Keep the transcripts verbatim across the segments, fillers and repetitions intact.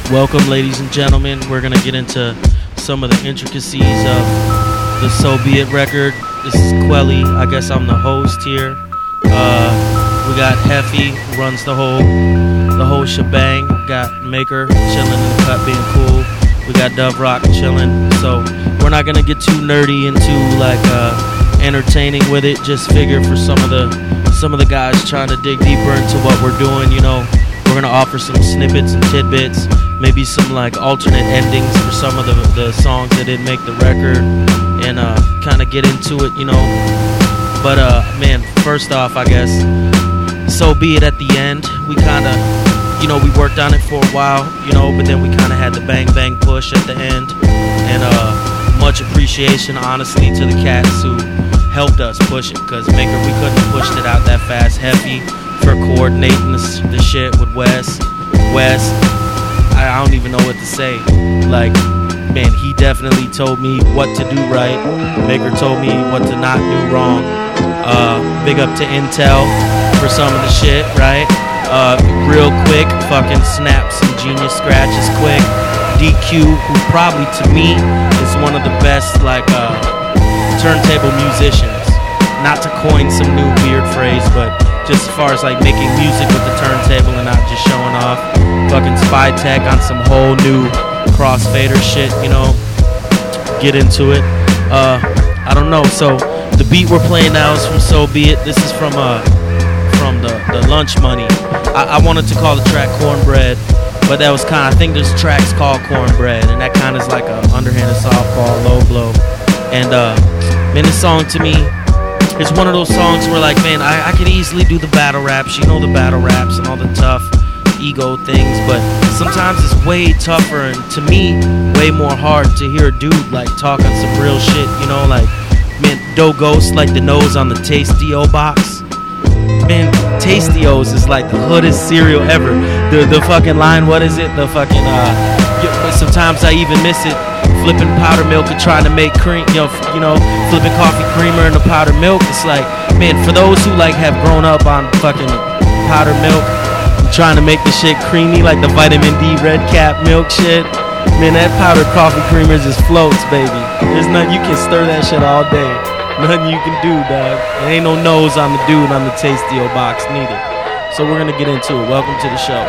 Welcome, ladies and gentlemen. We're gonna get into some of the intricacies of the So Be It record. This is Quelly. I guess I'm the host here. Uh, we got Heffy, who runs the whole the whole shebang. Got Maker chilling in the cut, being cool. We got Dove Rock chilling. So we're not gonna get too nerdy into like uh, entertaining with it. Just figure for some of the some of the guys trying to dig deeper into what we're doing, you know. We're gonna offer some snippets and tidbits, maybe some like alternate endings for some of the, the songs that didn't make the record, and uh, kind of get into it, you know. But uh, man, first off, I guess, So Be It at the end. We kind of, you know, we worked on it for a while, you know, but then we kind of had the bang bang push at the end, and uh, much appreciation, honestly, to the cats who helped us push it, because Maker, we couldn't have pushed it out that fast. Heffy for coordinating this, the shit with Wes. Wes, I, I don't even know what to say. Like, man, he definitely told me what to do right. Maker told me what to not do wrong. Uh, big up to Intel for some of the shit, right? Uh, real quick, fucking snap some genius scratches quick. D Q, who probably to me is one of the best, like, uh, turntable musicians. Not to coin some new weird phrase, but just as far as like making music with the turntable and not just showing off. Fucking Spy Tech on some whole new crossfader shit, you know. Get into it. Uh, I don't know. So the beat we're playing now is from So Be It. This is from uh from the, the Lunch Money. I, I wanted to call the track Cornbread, but that was kind of, I think this track's called Cornbread, and that kind of is like a underhanded softball, low blow. And uh, man, this song to me, it's one of those songs where like, man, I, I could easily do the battle raps, you know, the battle raps and all the tough ego things, but sometimes it's way tougher and to me, way more hard to hear a dude like talking some real shit, you know, like, man, Doe Ghost like the nose on the Tastio box. Man, Tastios is like the hoodest cereal ever. The the fucking line, what is it? The fucking, uh, sometimes I even miss it. Flipping powder milk and trying to make cream, you know, you know, flipping coffee creamer in the powder milk. It's like, man, for those who like have grown up on fucking powder milk, and trying to make the shit creamy like the vitamin D red cap milk shit, man, that powdered coffee creamers is floats, baby. There's nothing, you can stir that shit all day. Nothing you can do, dog. There ain't no nose on the dude on the Tastio box neither. So we're gonna get into it. Welcome to the show.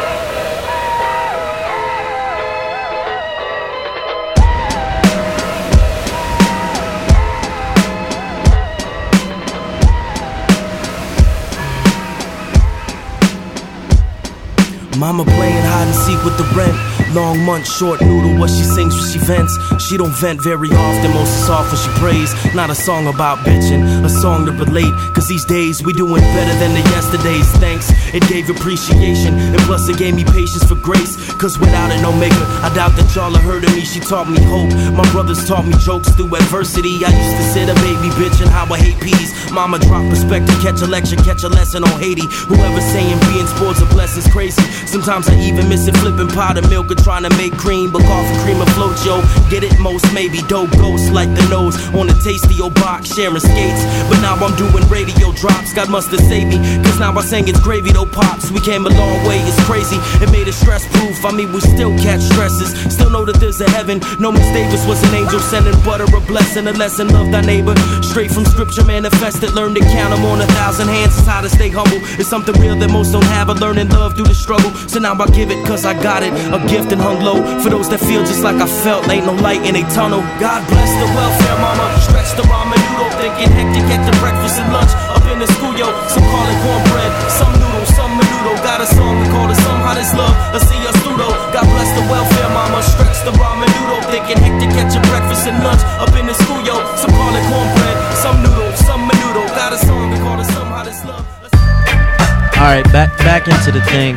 Mama playing hide and seek with the rent. Long month, short noodle, what she sings when she vents. She don't vent very often, most is soft when she prays. Not a song about bitching, a song to relate. Cause these days we doing better than the yesterdays. Thanks, it gave appreciation, and plus it gave me patience for grace. Cause without an Omega, I doubt that y'all have heard of me. She taught me hope, my brothers taught me jokes through adversity. I used to sit a baby bitch and how I hate peas. Mama drop perspective, catch a lecture, catch a lesson on Haiti. Whoever saying being sports a blessing's crazy. Sometimes I even miss it, flipping powder milk or trying to make cream, but coffee cream afloat, yo. Get it, most maybe. Dope ghost like the nose on the Tastio box, sharing skates. But now I'm doing radio drops. God must have saved me, cause now I sing it's gravy though, pops. We came a long way, it's crazy. It made it stress proof. I mean, we still catch stresses. Still know that there's a heaven. No Miss Davis was an angel sending butter, a blessing, a lesson. Love thy neighbor. Straight from scripture manifested. Learn to count them on a thousand hands. It's how to stay humble. It's something real that most don't have. I learning love through the struggle. So now I give it cause I got it. A gift and hung low for those that feel just like I felt. Ain't no light in a tunnel. God bless the welfare mama. Stretch the ramen noodle. Thinking hectic at the breakfast and lunch. Up in the school, yo. Some call it cornbread. Some noodle, some menudo. Got a song we call it some how this love. I see us through though. God bless the welfare mama. Stretch the ramen noodle. Thinking hectic at your breakfast and lunch. Up in the school, yo. Some call it cornbread. Some noodle, some menudo. Got a song we call it some how this love. Alright, back back into the thing.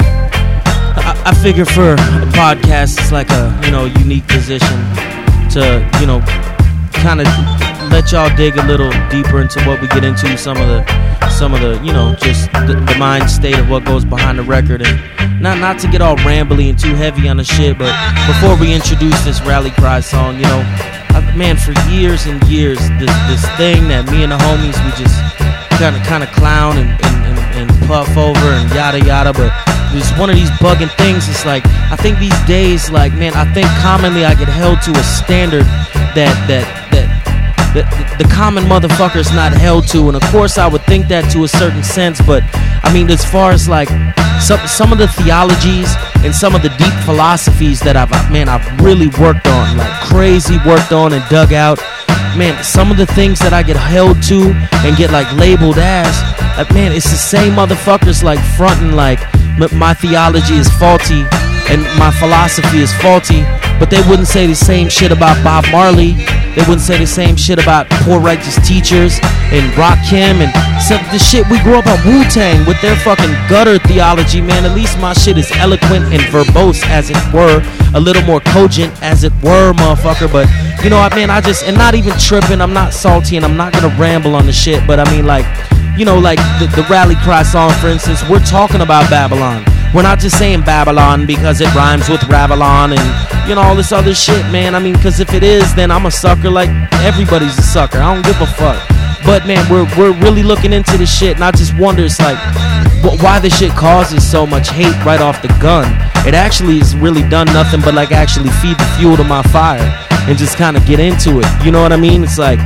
I, I figure for a podcast, it's like a, you know, unique position to, you know, kind of let y'all dig a little deeper into what we get into, some of the, some of the, you know, just the, the mind state of what goes behind the record, and not not to get all rambly and too heavy on the shit, but before we introduce this Rally Cry song, you know, I, man, for years and years, this this thing that me and the homies, we just kind of kind of clown and, and, and, and puff over and yada yada, but it's one of these bugging things. It's like, I think these days, like, man, I think commonly I get held to a standard that that that the, the common motherfucker's not held to. And of course I would think that to a certain sense, but I mean, as far as like some some of the theologies and some of the deep philosophies that I've man I've really worked on, like crazy worked on and dug out, man, some of the things that I get held to and get like labeled as, like, man, it's the same motherfuckers like fronting like my theology is faulty and my philosophy is faulty, but they wouldn't say the same shit about Bob Marley. They wouldn't say the same shit about Poor Righteous Teachers and Rakim and some of the shit we grew up on Wu-Tang with their fucking gutter theology, man. At least my shit is eloquent and verbose, as it were, a little more cogent, as it were, motherfucker. But you know what, man, I just, and not even tripping, I'm not salty and I'm not gonna ramble on the shit, but I mean, like, you know, like the, the Rally Cry song, for instance, we're talking about Babylon. We're not just saying Babylon because it rhymes with Ravalon and, you know, all this other shit, man. I mean, because if it is, then I'm a sucker like everybody's a sucker. I don't give a fuck. But, man, we're we're really looking into this shit, and I just wonder, it's like, why this shit causes so much hate right off the gun. It actually has really done nothing but, like, actually feed the fuel to my fire and just kind of get into it. You know what I mean? It's like,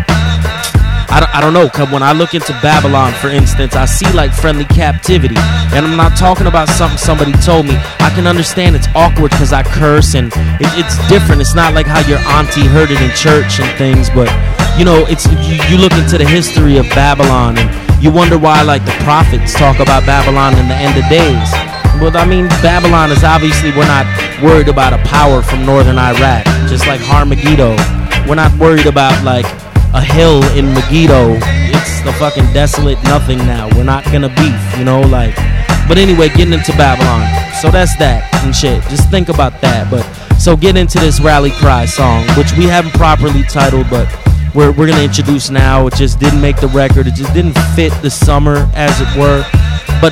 I don't, I don't know, cause when I look into Babylon, for instance, I see like friendly captivity, and I'm not talking about something somebody told me. I can understand it's awkward because I curse, and it, it's different. It's not like how your auntie heard it in church and things, but you know, it's you, you look into the history of Babylon, and you wonder why like the prophets talk about Babylon in the end of days. Well, I mean, Babylon is obviously, we're not worried about a power from northern Iraq, just like Harmageddo. We're not worried about like a hill in Megiddo. It's the fucking desolate nothing now. We're not gonna beef, you know, like. But anyway, getting into Babylon. So that's that and shit. Just think about that. But so get into this Rally Cry song, which we haven't properly titled, but we're we're gonna introduce now. It just didn't make the record. It just didn't fit the summer, as it were. But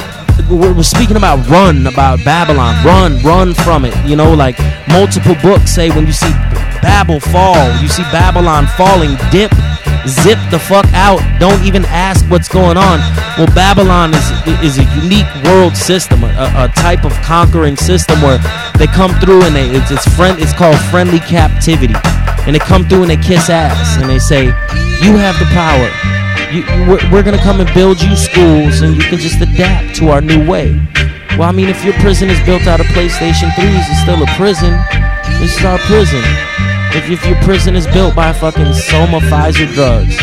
we're speaking about run, about Babylon. Run, run from it. You know, like multiple books say when you see Babel fall, you see Babylon falling, dip, zip the fuck out, don't even ask what's going on. Well, Babylon is is a unique world system, a, a type of conquering system where they come through and they it's it's friend it's called friendly captivity, and they come through and they kiss ass and they say, you have the power. You, you, we're, we're gonna come and build you schools and you can just adapt to our new way. Well, I mean, if your prison is built out of PlayStation threes, it's still a prison. This is our prison. If, if your prison is built by fucking Soma Pfizer drugs,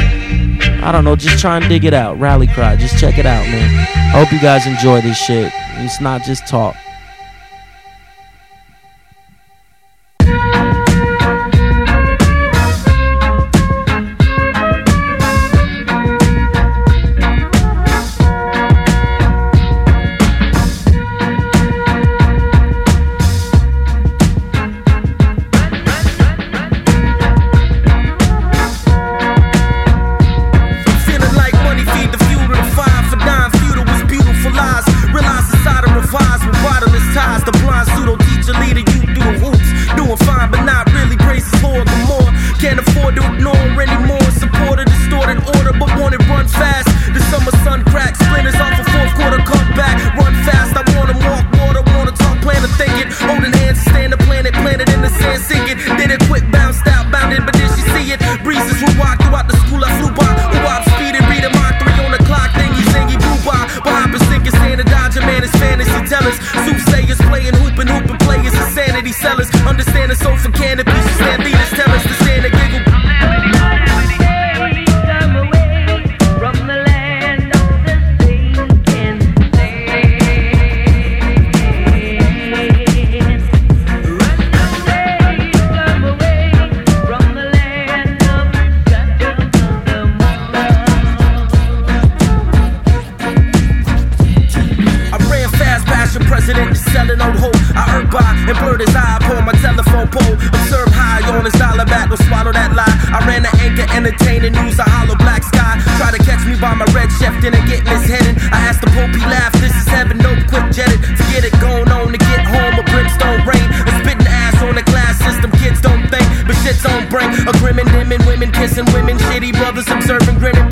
I don't know, just try and dig it out. Rally Cry, just check it out, man. I hope you guys enjoy this shit. It's not just talk.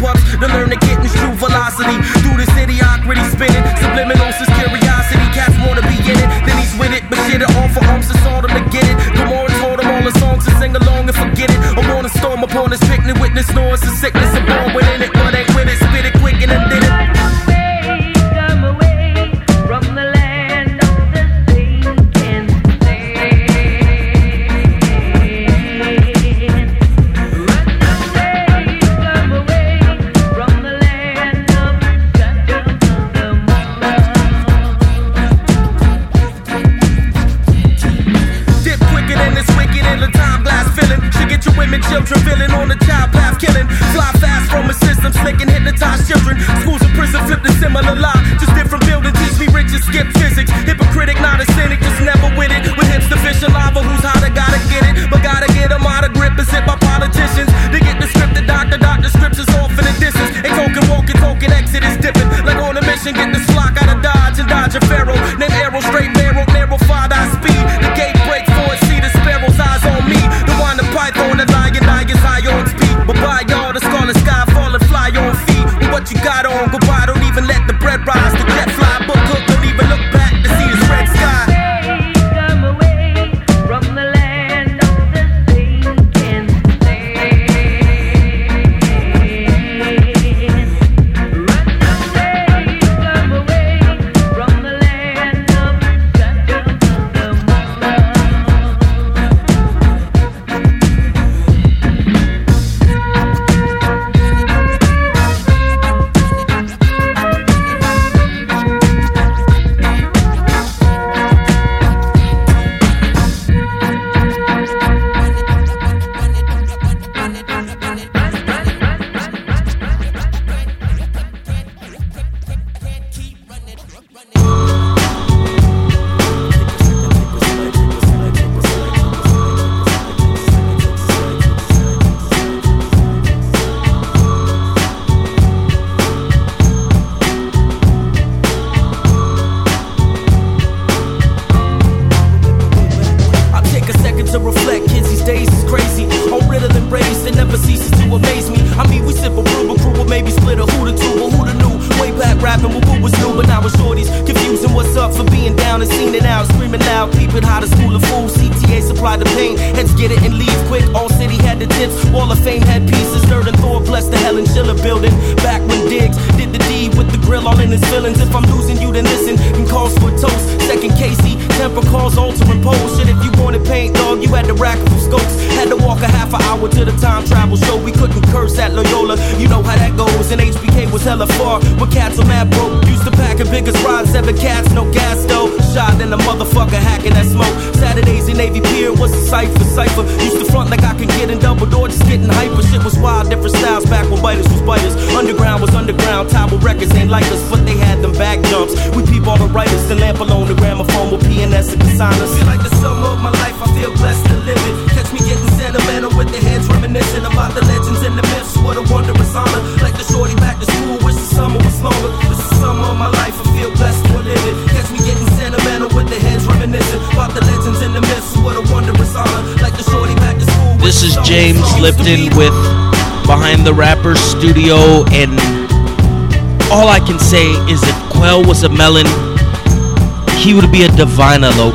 Velocity through the city, awkward, spinning. Subliminal, curiosity. Cats want children. Schools and prison flip the similar lie. Just different buildings, teach me rich and skip physics. Hypocritic, not a cynic, just never with it. With hips to fish and lava, who's hotter, gotta get it. But gotta get them out of grip and sit by politicians. They get the script, the doctor, doctor scriptures off in the distance. Ain't token, walking, token, exit is dipping. Like on a mission, get the flock out of Dodge and Dodge a Pharaoh. Name arrow, straight barrel, narrow, five eye speed. The gate break for it, see the sparrow's eyes on me. The one, the python, the lion, lions high on speed. But by y'all, the scarlet sky falling, fly on feet. With what you got on, goodbye, don't even let the bread rise. The jet fly, book hook, don't even look back to see this red sky. Come away from the land of the sinking sand. Run away, come away from the land of the shadows of the moon. I take a second to reflect, kids these days is crazy. On Ritalin raised, it never ceases to amaze me. I mean, we sip a brew, but crew will maybe split a who to two, but who to knew? Way back rapping, but who was new, but now it's shorties. Confusing what's up for being down and seen it out. Screaming loud, peeping how the school of fools. C T A supply the pain, heads get it and leave quick. All city had the tips, Wall of Fame had pieces. Third and Thor, bless the Helen Schiller building. Back when Diggs did the D with the grill all in his feelings. If I'm losing you, then listen, and calls for a toast. Second Casey, temper calls altering pose. Shit, if you wanted paint, dog, you had to rack a few scopes. Had to walk a half an hour to the time travel show. We couldn't curse at Loyola, you know how that goes. And H B K was hella far, but cats are mad broke. Used to pack a biggest ride, seven cats, no gas though. Shot in a motherfucker hacking that smoke. Saturdays in Navy Pier was a sight for cipher. Used to front like I could get in double door, just getting hyper. Shit was wild, different styles back when biters was biters. Underground was underground, Tower Records ain't like us, but they had them back jumps. We peep all the writers, the lamp alone, the gramophone with P N S and consigners. Feel like the summer of my life, I feel blessed to live it. Catch me getting sentimental with the heads reminiscing about the legends and the myths. What a wondrous honor, like the shorty back to school, wish the summer was longer. This is the summer of my life, I feel blessed to live it. Catch me getting sentimental with the heads reminiscing about the legends and the myths. What a wondrous honor, like the shorty back to school. This is James Lipton with Behind the Rapper Studio, and all I can say is if Quell was a melon, he would be a divine elope.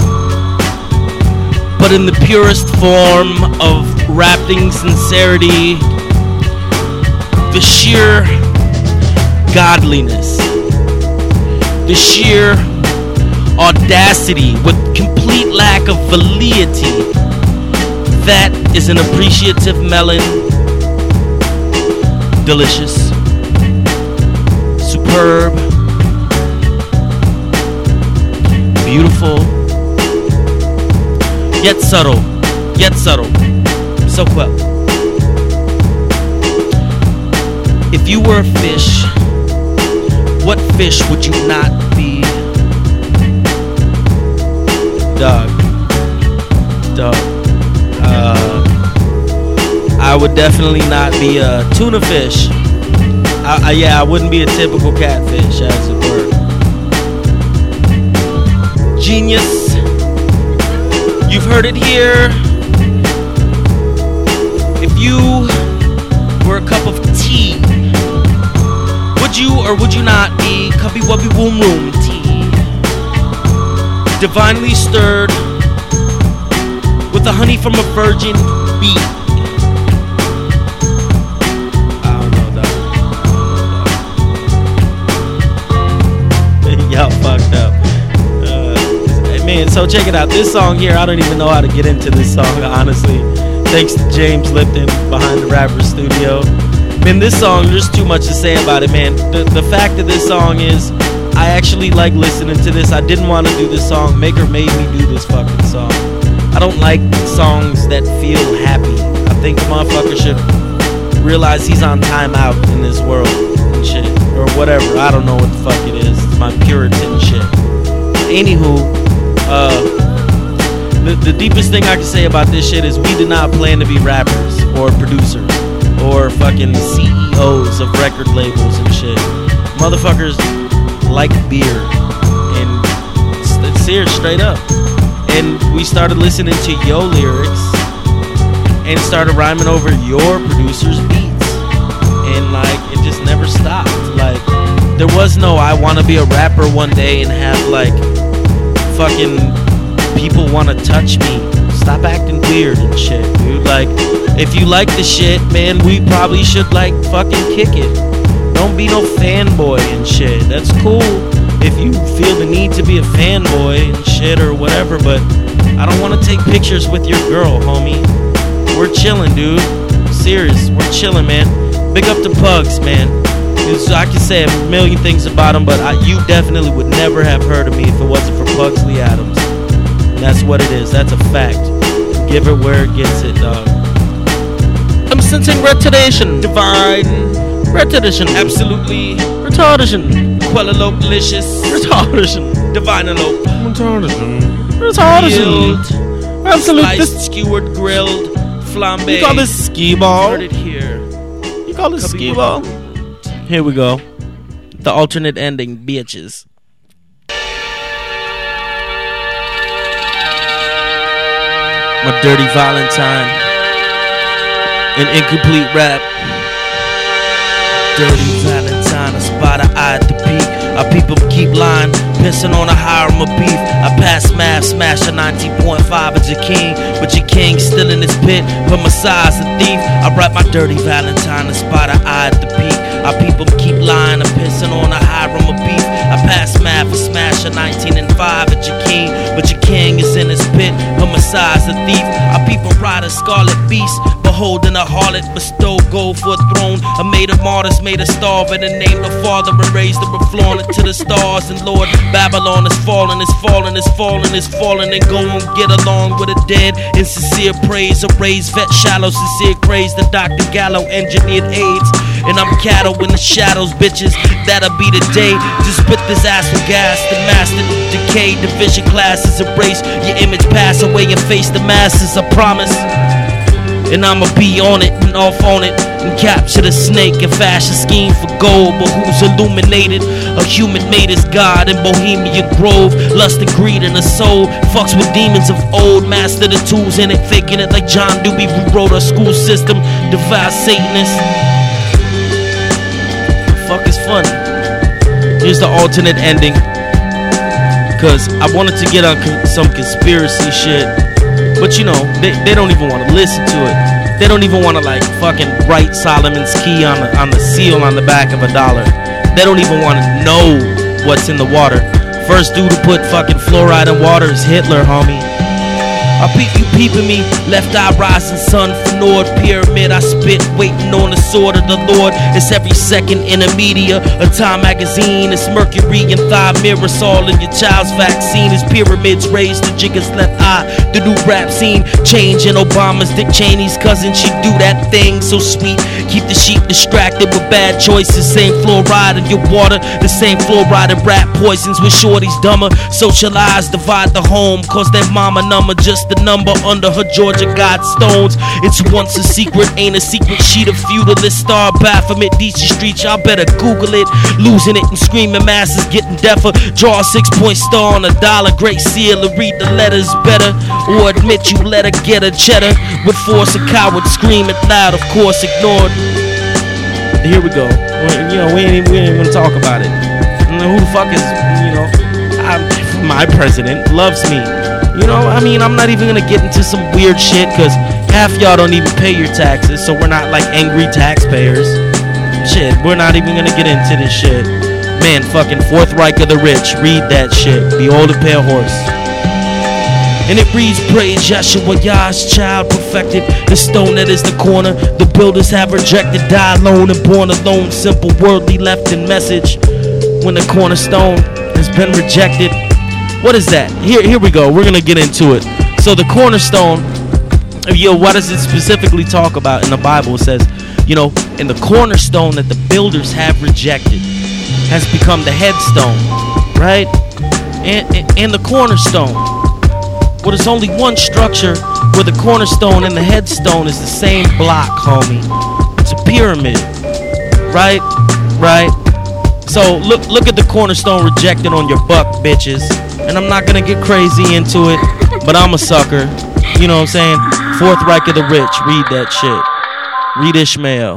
But in the purest form of rapping sincerity, the sheer godliness, the sheer audacity with complete lack of validity, that is an appreciative melon. Delicious, superb, beautiful, yet subtle, yet subtle. So Quell, if you were a fish, what fish would you not be? Dog, dog. Uh, I would definitely not be a tuna fish. I, I, yeah, I wouldn't be a typical catfish, as it were. Genius. You've heard it here. If you were a cup of tea, would you or would you not be Cubby Wubby Woom Room tea? Divinely stirred with the honey from a virgin bee. I don't know, dog. I don't know, dog. Y'all fucked up. Uh, man, so check it out. This song here, I don't even know how to get into this song, honestly. Thanks to James Lipton, Behind the Rapper Studio. Man, this song, there's too much to say about it, man. The, the fact of this song is, I actually like listening to this. I didn't want to do this song. Maker made me do this fucking song. I don't like songs that feel happy. I think the motherfucker should realize he's on timeout in this world and and shit. Or whatever. I don't know what the fuck it is. It's my Puritan shit. Anywho, uh, the, the deepest thing I can say about this shit is we did not plan to be rappers or producers or fucking C E Os of record labels and shit. Motherfuckers like beer and it's serious, straight up. And we started listening to your lyrics and started rhyming over your producer's beats, and like it just never stopped. Like there was no I want to be a rapper one day and have like fucking people want to touch me. Stop acting weird and shit, dude. Like if you like the shit, man, we probably should like fucking kick it. Don't be no fanboy and shit. That's cool if you feel the need to be a fanboy and shit or whatever, but I don't want to take pictures with your girl, homie. We're chilling, dude. Serious, we're chilling, man. Big up to Pugs, man. It's, I can say a million things about him, but I, you definitely would never have heard of me if it wasn't for Pugsley Adams. And that's what it is. That's a fact. Give it where it gets it, dog. I'm sensing retardation. Divine retardation. Absolutely retardation. Quellalope delicious. Retardation. Divine elope. Retardation. Retardation. Absolute. Sliced, This, skewered, grilled, flambe. you call this skee ball? Heard it here. You call this Could be skee wrong. ball? Here we go. The alternate ending, bitches. My Dirty Valentine. An incomplete rap. Dirty Valentine, a spot of eye at the peak. Our people keep lying, pissing on a harem of beef. I pass math, smash a nineteen point five at your king, but your king still in his pit. From my size a thief, I write my Dirty Valentine, a spot of eye at the peak. Our people keep lying, I'm pissing on a harem of beef. I pass math, I smash a nineteen and five at your king, but your king is in his pit. From my size a thief, our people ride a scarlet beast, beholding a harlot, bestow gold for a throne. I made of martyrs, made a starve, and named the father and raised them and flown it to the stars. And Lord, Babylon is falling, is falling, is falling, is falling, and go and get along with the dead. In sincere praise, a raised vet shallow, sincere praise. The Doctor Gallo engineered AIDS, and I'm cattle in the shadows, bitches. That'll be the day. Just spit this ass with gas, the master decay. Division classes embrace your image, pass away and face the masses. I promise. And I'ma be on it and off on it and capture the snake and fashion scheme for gold. But who's illuminated? A human made as God in Bohemian Grove. Lust and greed in the soul. Fucks with demons of old. Master the tools in it, faking it like John Dewey rewrote our school system. Devout Satanist. The fuck is funny? Here's the alternate ending. Cause I wanted to get on con- some conspiracy shit. But you know, they, they don't even want to listen to it. They don't even want to like fucking write Solomon's key on the, on the seal on the back of a dollar. They don't even want to know what's in the water. First dude to put fucking fluoride in water is Hitler, homie. I peep you peeping me, left eye rising sun for Nord Pyramid. I spit, waiting on the sword of the Lord. It's every second in the media, a Time magazine. It's mercury and thigh mirrors all in your child's vaccine. It's pyramids raised to Jigga's left eye. The new rap scene changing. Obama's Dick Cheney's cousin. She do that thing so sweet. Keep the sheep distracted with bad choices. Same fluoride in your water, the same fluoride in rap poisons. With shorties dumber, socialize, divide the home. Cause their mama number just the number under her Georgia Godstones. It's once a secret, ain't a secret sheet of feudalist star Baphomet D C Street. Y'all better Google it. Losing it and screaming, masses getting deafer. Draw a six point star on a dollar, great seal, and read the letters better. Or admit you let her get a cheddar. With force, a coward scream it loud, of course ignored. Here we go. You know, we ain't even, we ain't even gonna talk about it. Who the fuck is, you know, I'm, my president loves me. You know, I mean, I'm not even gonna get into some weird shit, cause half y'all don't even pay your taxes, so we're not like angry taxpayers. Shit, we're not even gonna get into this shit. Man, fucking Fourth Reich of the rich, read that shit. Behold a pale horse. And it reads, praise Yahshua, Yah's child perfected. The stone that is the corner, the builders have rejected. Die alone and born alone, simple worldly left in message. When the cornerstone has been rejected. What is that? Here, here we go. We're gonna get into it. So the cornerstone, yo, what does it specifically talk about in the Bible? It says, you know, And the cornerstone that the builders have rejected has become the headstone, right? And, and, and the cornerstone. Well, there's only one structure where the cornerstone and the headstone is the same block, homie. It's a pyramid, right? Right? So look look at the cornerstone rejected on your buck, bitches. And I'm not gonna get crazy into it, but I'm a sucker. You know what I'm saying? Fourth Reich of the Rich. Read that shit. Read Ishmael.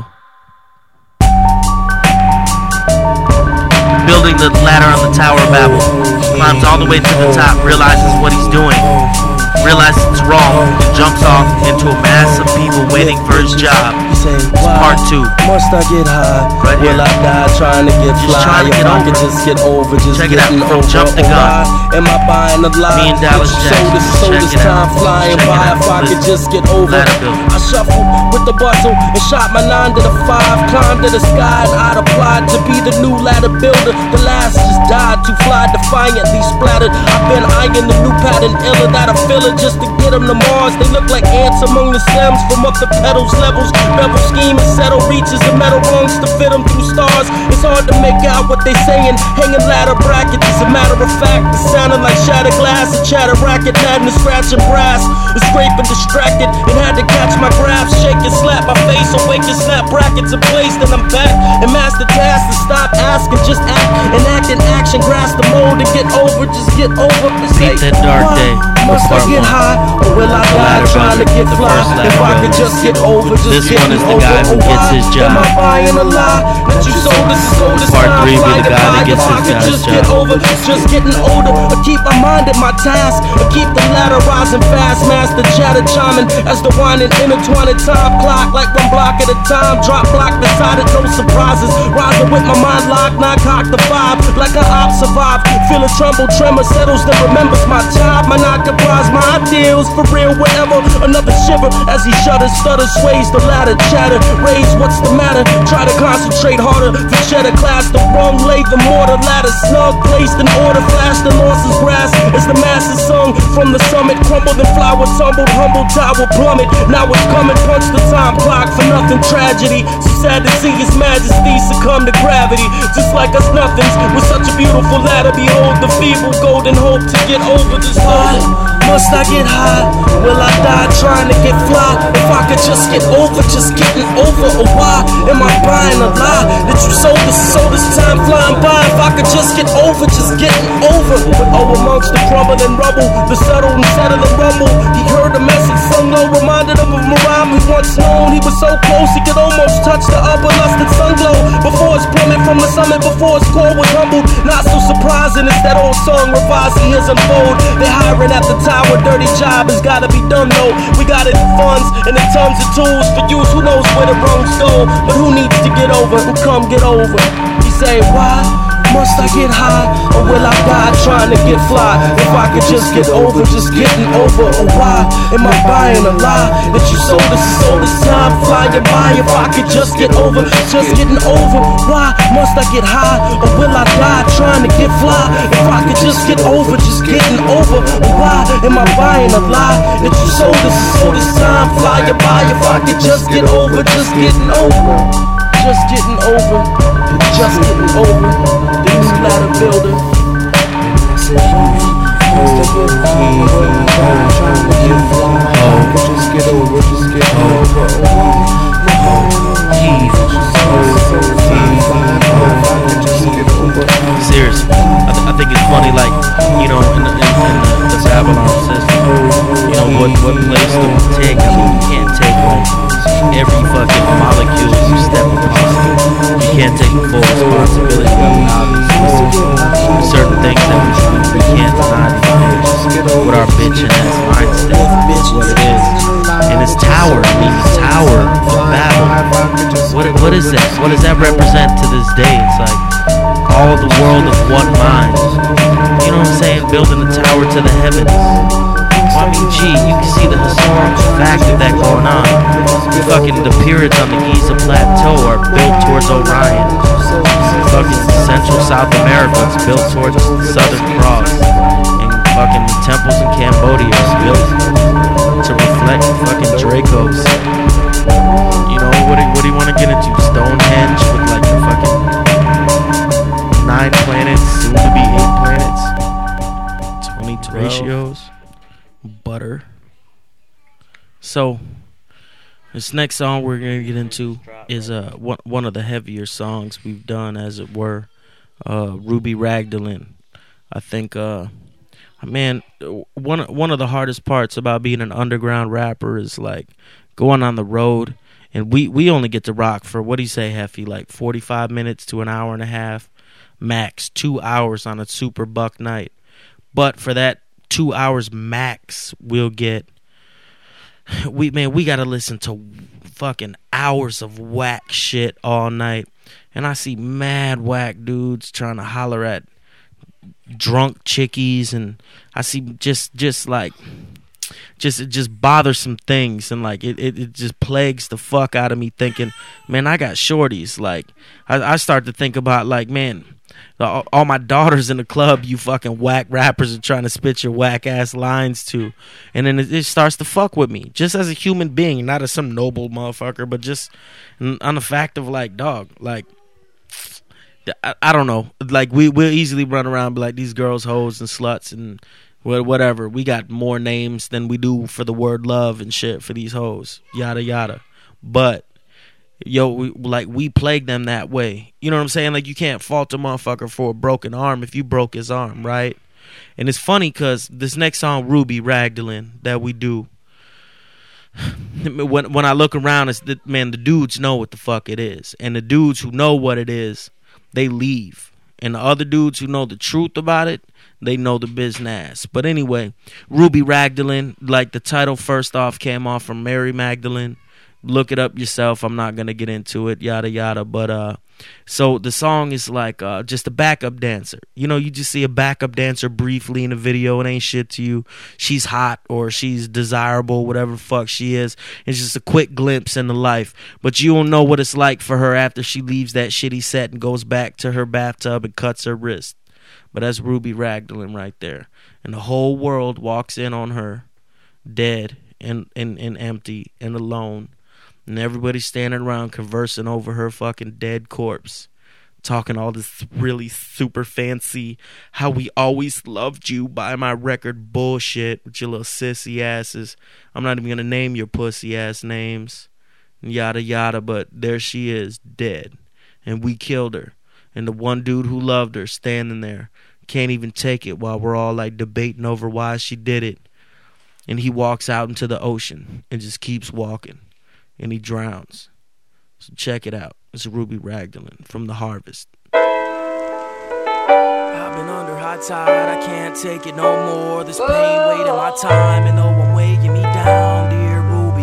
Building the ladder on the Tower of Babel. Climbs all the way to the top, realizes what he's doing, realizes it's wrong, and jumps off into a mass of people waiting for his job. It's part two. Must I get high? Right here. Will I die trying to get Just fly? trying to If get I over. could just get over, just Check it out, getting from over. Jump the Oh, Gun. why am I buying a lie? Me and Dallas So Jackson. this, so Check this it time out. flying Check it by. out. If I could Listen. just get over. Ladder building. I shuffle with the bustle and shot my nine to the five. Climbed to the sky and I'd applied to be the new ladder builder. The last just died to fly defiantly splattered. I've been eyeing the new pattern iller that I feel it just to get them to Mars. They look like ants among the stems from up the petals levels. Bevel scheme and settle reaches the metal rungs to fit them through stars. It's hard to make out what they saying. Hanging ladder brackets, as a matter of fact, it sounded like shattered glass and chatter racket. Madness scratching brass, was scraping distracted and had to catch my grasp. Shake and slap my face, awake and snap brackets in place. Then I'm back and master task to stop asking, just act and act in action. Grasp the mold and get over, just get over. Beat that dark day. Must I Part get one. high or will I die Ladder trying to builder. get The fly? first ladder If I could builder. just get over, just This get one is the over. guy who Oh, gets why his job. am I buying a lie that you sold this is sold this Part time three be the flying guy that by. gets If I his could guy's just job. get over, just getting older. I keep my mind at my task. I keep the ladder rising fast. Master chatter chiming as the winding intertwining time clock like one block at a time. Drop block decided, no surprises. Rising with my mind locked, not cocked the vibe like an op survive. Feel a tremble, tremor settles, then remembers my time. My not comprise my ideals for real, whatever. Another shiver as he shudders, stutters, sways the ladder, chatter. Raise, what's the matter? Try to concentrate harder. For cheddar class, the wrong lay the mortar. Ladder snug, placed in order. Flash the losses grass as the masses sung from the summit. Crumbled and flower tumbled, humble tower plummet. Now it's coming, punch the time clock for nothing. Tragedy, so sad to see his majesty succumb to gravity. Just like us nothings, with such a beautiful ladder. Behold the feeble golden hope to get over this hurdle. Must I get high? Will I die trying to get fly? If I could just get over, just getting over. Or why am I buying a lie that you sold this, sold this time flying by? If I could just get over, just getting over. But oh, amongst the crumbling rubble, the settle and settle the rumble. He heard the message sung low, reminded him of a rhyme he once known. He was so close, he could almost touch the upper lusted sun glow. Before his plummet from the summit, before his core was humbled. Not so surprising, it's that old song revised, he hears unfold. They hiring at the tower, dirty job has gotta be done though. We got it in funds and in tons of tools for use. Who knows where the roads go? But who needs to get over? Who come get over? He say, why must I get high or will I die trying to get fly? If I could just get over, just getting over. Or why am I buying a lie that you sold this, sold this time flying by? If I could just get over, just getting over. Why must I get high or will I die trying to get fly? If I could just get over, just getting over. Or why am I buying a lie that you sold this, sold this time flying by? If I could just get over, just getting over. Just getting over, just getting over. The new ladder builder. Just get over, just get Seriously, I, th- I think it's funny, like, you know, in the, in, in the, the Babylon system, you know, what, what place do we take? I mean, you can't take, like, every fucking molecule you step across. You can't take full responsibility of it, obviously. There's certain things that we, we can't deny with our bitch ass mind state. It's what it is. And this tower, I mean, the Tower of Babel. What, what is that? What does that represent to this day? It's like all the world of one mind. You know what I'm saying? Building the tower to the heavens. Well, I mean, gee, you can see the historical fact of that going on. Fucking the pyramids on the Giza Plateau are built towards Orion. Fucking Central South America is built towards the Southern Cross. And fucking the temples in Cambodia are built to reflect fucking Dracos. You know, what do, what do you want to get into? Stonehenge with like the fucking nine planets, soon to be eight planets, twenty ratios, butter. So, this next song we're going to get into is uh, one, one of the heavier songs we've done, as it were, uh, Ruby Ragdolin. I think, uh, man, one, one of the hardest parts about being an underground rapper is like going on the road, and we, we only get to rock for, what do you say, Heffy, like forty-five minutes to an hour and a half, max, two hours on a super buck night. But for that two hours max, we'll get, we man, we gotta listen to fucking hours of whack shit all night. And I see mad whack dudes trying to holler at drunk chickies, and I see just just like just just bothersome things, and like it, it, it just plagues the fuck out of me, thinking, man, I got shorties. Like I, I start to think about like, man, all, all my daughters in the club, you fucking whack rappers are trying to spit your whack ass lines to, and then it, it starts to fuck with me, just as a human being, not as some noble motherfucker, but just on the fact of like, dog, like I, I don't know, like we we'll easily run around and be like, these girls hoes and sluts and whatever. We got more names than we do for the word love and shit for these hoes, yada yada. But yo, we, like we plague them that way. You know what I'm saying? Like you can't fault a motherfucker for a broken arm if you broke his arm, right? And it's funny because this next song, Ruby Ragdolin, that we do, when when I look around, it's the, man, the dudes know what the fuck it is, and the dudes who know what it is, they leave, and the other dudes who know the truth about it, they know the business. But anyway, Ruby Ragdolin, like the title first off came off from Mary Magdalene. Look it up yourself. I'm not gonna get into it, yada yada. But uh, so the song is like uh, just a backup dancer. You know, you just see a backup dancer briefly in a video. It ain't shit to you. She's hot or she's desirable, whatever the fuck she is. It's just a quick glimpse into life. But you don't know what it's like for her after she leaves that shitty set and goes back to her bathtub and cuts her wrist. But that's Ruby Ragdolin right there, and the whole world walks in on her, dead and and, and empty and alone. And everybody's standing around conversing over her fucking dead corpse, talking all this really super fancy, how we always loved you, buy my record bullshit with your little sissy asses. I'm not even going to name your pussy ass names, yada yada, but there she is, dead. And we killed her. And the one dude who loved her standing there can't even take it while we're all like debating over why she did it. And he walks out into the ocean and just keeps walking. And he drowns. So check it out. It's Ruby Ragdolin from The Harvest. I've been under high tide, I can't take it no more. This pain waiting my time, and no one weighing me down, dear Ruby.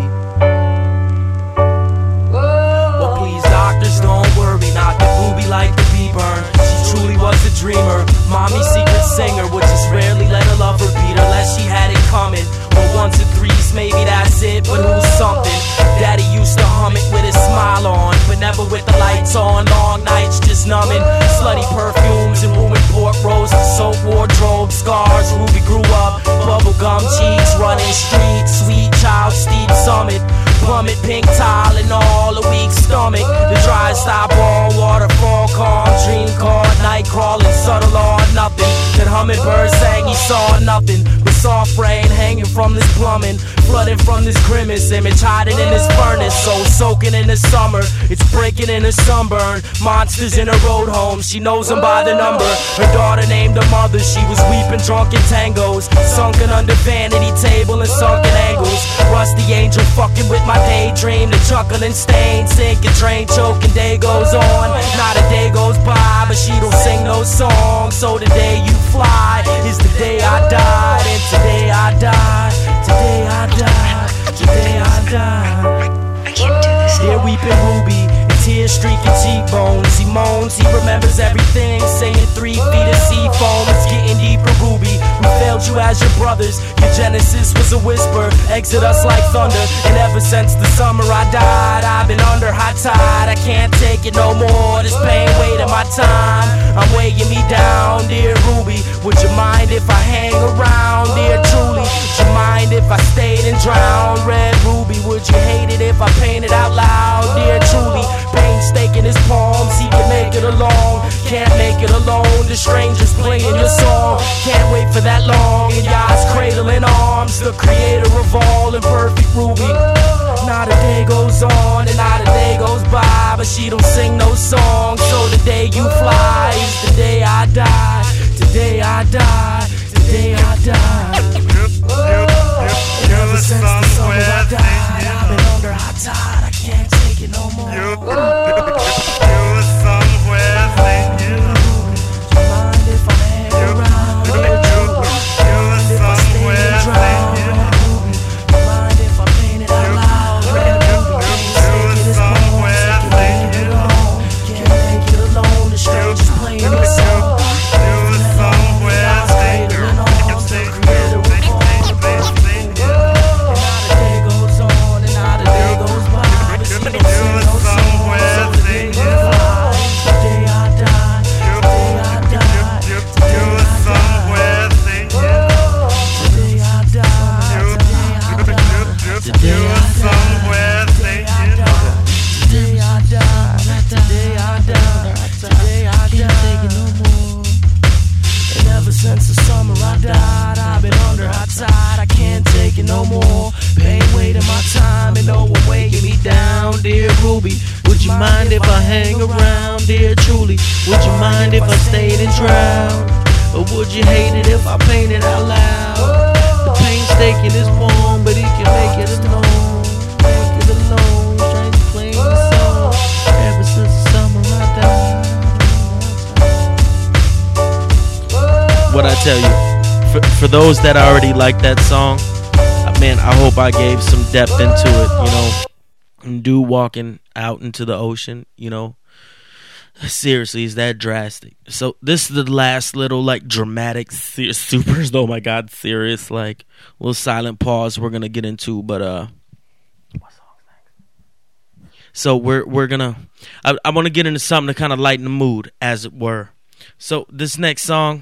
Well, please, doctors, don't worry, not the Ruby like the bee burn. She truly was a dreamer, mommy's secret singer, would just rarely let her lover beat her unless she had it coming. Well, ones and threes, maybe that's it, but who's something? Daddy used to hum it with his smile on, but never with the lights on. Long nights just numbing, slutty perfumes and ruined pork roast, soap wardrobe, scars. Ruby grew up, bubblegum cheeks, running streets, sweet child, steep summit, plummet, pink tile, and all a weak stomach. The dry stop all waterfall, calm, dream caught, night crawling, subtle or nothing. That hummingbird sang, he saw nothing but soft rain hanging from this plumbing, flooding from this grimace image, hiding in this furnace. So soaking in the summer, it's breaking in her sunburn. Monsters in her road home, she knows them by the number. Her daughter named her mother, she was weeping drunk in tangos, sunken under vanity table and sunken angles. Rusty angel fucking with my daydream, the chuckling stain, sinking train, choking, day goes on. Not a day goes by, but she don't sing no song. So the day you fly is the day I died, and today I die, today I die, today I die. I can't do this. Dear weeping Ruby, and tears streaking cheekbones. He moans, he remembers everything, saying three feet of sea foam. It's getting deeper, Ruby. We failed you as your brothers. Your genesis was a whisper, exit us like thunder. And ever since the summer I died, I've been under high tide. I can't take it no more, this pain waiting my time. I'm weighing me down, dear Ruby. Would you mind if I hang around, dear Truly? Would you mind if I stayed and drowned, Red Ruby? Would you hate it if I painted out loud, dear Truly? Painstaking his palms, he can make it along. Can't make it alone, the strangers playing your song. Can't wait for that long, and y'all's cradling arms, the creator of all and perfect Ruby. Not a day goes on and not a day goes by, but she don't sing no song. So the day you fly is the day I die. Today I die, today I die. And ever since the summer I died, I've been under hot tide, I can't take it no more. You were somewhere thinking. Do you mind if I hang around? You were somewhere thinking. Do you mind if I paint it out loud? Red Ruby, can't take it as long, can't make it alone. Can't make it alone, the strangers playing your song. You were somewhere thinking. And not a day goes on and not a day goes by, but she don't sing no song. So the day you fly, today I die, today I die, today You were I die, somewhere thinking. today I die, today I die, You were somewhere thinking. today I die, today I die, today I can't take it no more. And ever since the summer I died, I've been under hot tide, I can't take it no more. Pain waiting my time and no one weighing me down, dear Ruby. Would you mind if I hang around, dear Truly? Would you mind if I stayed and drowned? Or would you hate it if I painted out loud? The painstaking is warm, but he can make it alone. Make it alone, trying to play the song. Ever since the summer I died. What I tell you, for, for those that already like that song, uh, man, I hope I gave some depth into it, you know. Dude walking out into the ocean, you know. Seriously, is that drastic? So this is the last little like dramatic ser- supers, oh my god, serious like little silent pause we're gonna get into, but uh what song's next? So we're we're gonna I, I want to get into something to kind of lighten the mood, as it were. So this next song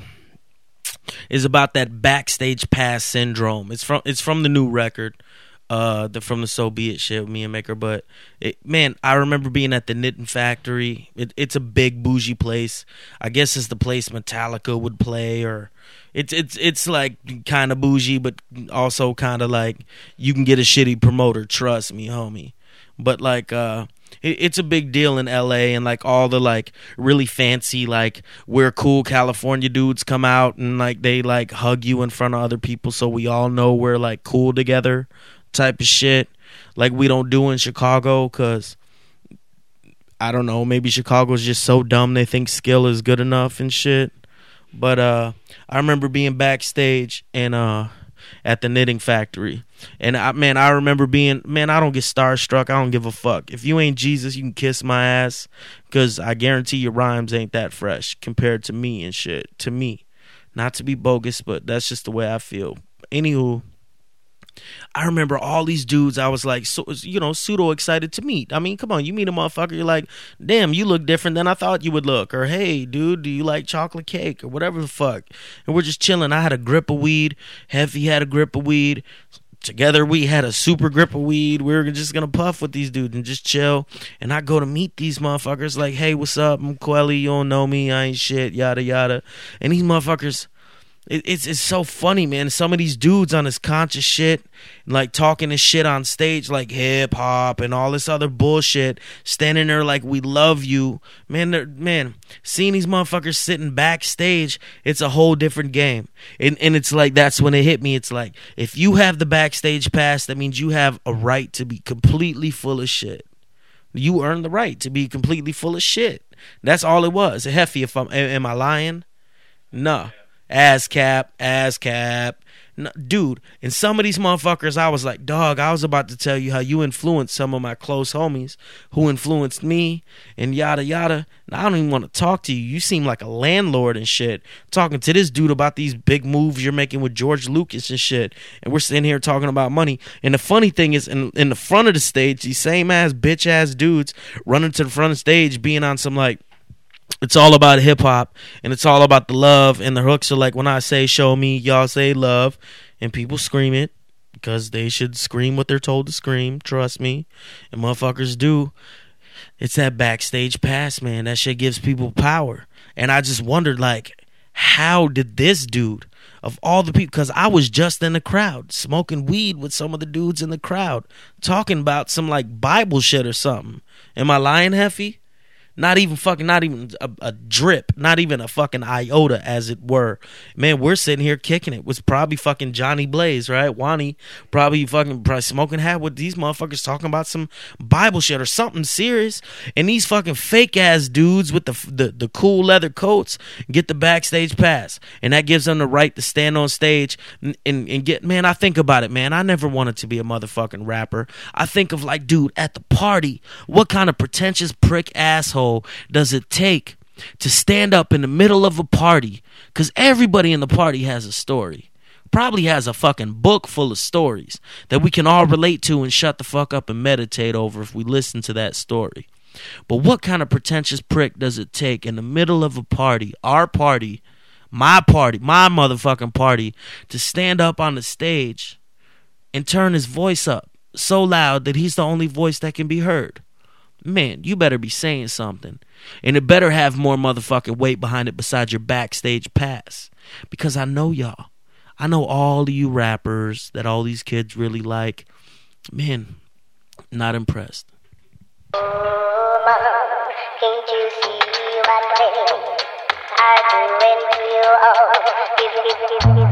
is about that backstage pass syndrome. It's from it's from the new record. Uh, the, from the So Be It shit with me and Maker, but it, man, I remember being at the Knitting Factory. It, it's a big bougie place. I guess it's the place Metallica would play, or it's it's it's like kind of bougie, but also kind of like you can get a shitty promoter. Trust me, homie. But like, uh, it, it's a big deal in L A, and like all the like really fancy like we're cool California dudes come out and like they like hug you in front of other people, so we all know we're like cool together. Type of shit like we don't do in Chicago, because I don't know, maybe Chicago's just so dumb they think skill is good enough and shit. But uh I remember being backstage and uh at the Knitting Factory, and I man I remember being man I don't get starstruck, I don't give a fuck. If you ain't Jesus, you can kiss my ass, because I guarantee your rhymes ain't that fresh compared to me and shit. To me, not to be bogus, but that's just the way I feel. Anywho, I remember all these dudes I was like, so, you know, pseudo excited to meet. I mean, come on, you meet a motherfucker, you're like, damn, you look different than I thought you would look. Or, hey, dude, do you like chocolate cake? Or whatever the fuck. And we're just chilling. I had a grip of weed. Heffy had a grip of weed. Together we had a super grip of weed. We were just going to puff with these dudes and just chill. And I go to meet these motherfuckers like, hey, what's up? I'm Quelly. You don't know me. I ain't shit. Yada, yada. And these motherfuckers... It, it's it's so funny, man. Some of these dudes on this conscious shit, like talking this shit on stage, like hip hop and all this other bullshit, standing there like we love you, man. Man, seeing these motherfuckers sitting backstage, it's a whole different game. And and it's like that's when it hit me. It's like if you have the backstage pass, that means you have a right to be completely full of shit. You earn the right to be completely full of shit. That's all it was. Heffy, if I'm am I lying? No. Ass cap, ass cap. No, dude, and some of these motherfuckers, I was like, dog, I was about to tell you how you influenced some of my close homies who influenced me and yada yada. And I don't even want to talk to you. You seem like a landlord and shit. Talking to this dude about these big moves you're making with George Lucas and shit. And we're sitting here talking about money. And the funny thing is, in, in the front of the stage, these same ass bitch ass dudes running to the front of the stage being on some like, it's all about hip hop, and it's all about the love, and the hooks are like, when I say show me, y'all say love, and people scream it because they should scream what they're told to scream, trust me, and motherfuckers do. It's that backstage pass, man. That shit gives people power. And I just wondered, like, how did this dude, of all the people, because I was just in the crowd smoking weed with some of the dudes in the crowd talking about some like Bible shit or something. Am I lying, Heffy? Not even fucking, not even a, a drip, not even a fucking iota, as it were. Man, we're sitting here kicking it. It was probably fucking Johnny Blaze, right? Wani probably fucking probably smoking hat with these motherfuckers talking about some Bible shit or something serious. And these fucking fake ass dudes with the, the the cool leather coats get the backstage pass, and that gives them the right to stand on stage and, and, and get. Man, I think about it, man. I never wanted to be a motherfucking rapper. I think of like, dude, at the party, what kind of pretentious prick asshole does it take to stand up in the middle of a party? Because everybody in the party has a story, probably has a fucking book full of stories that we can all relate to and shut the fuck up and meditate over if we listen to that story. But what kind of pretentious prick does it take in the middle of a party, our party, my party, my motherfucking party, to stand up on the stage and turn his voice up so loud that he's the only voice that can be heard? Man, you better be saying something. And it better have more motherfucking weight behind it besides your backstage pass. Because I know y'all. I know all of you rappers that all these kids really like. Man, not impressed. Oh, Mom, can't you see what they are doing to you? Oh, give, give, give,